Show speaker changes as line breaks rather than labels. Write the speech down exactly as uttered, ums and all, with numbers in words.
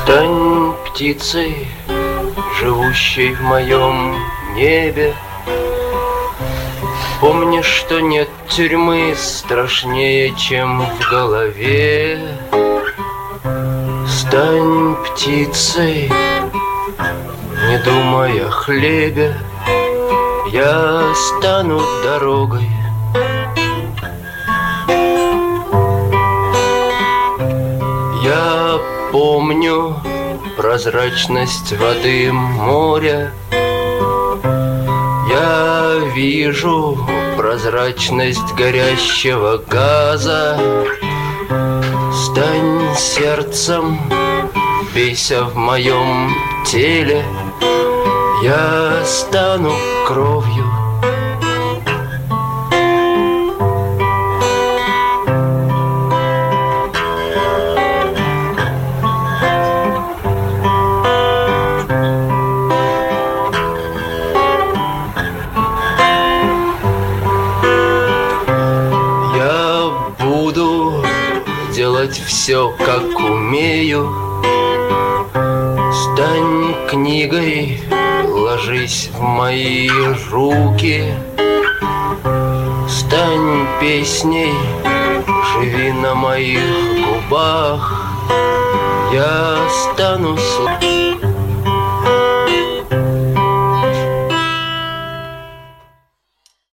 Стань птицей, живущей в моем небе. Помни, что нет тюрьмы страшнее, чем в голове. Стань птицей, не думай о хлебе. Я стану дорогой. Я помню прозрачность воды моря. Я вижу прозрачность горящего газа. Стань сердцем, бейся в моем теле. Я стану кровью. Делать все, как умею. Стань книгой, ложись в мои руки. Стань песней, живи на моих губах. Я стану слушать.